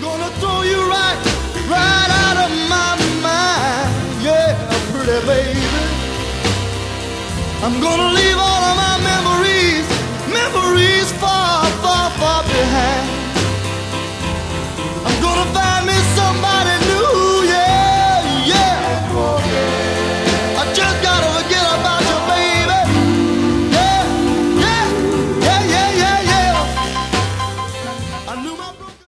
gonna throw you right out of my mind. Yeah, pretty baby. I'm gonna leave all of my memories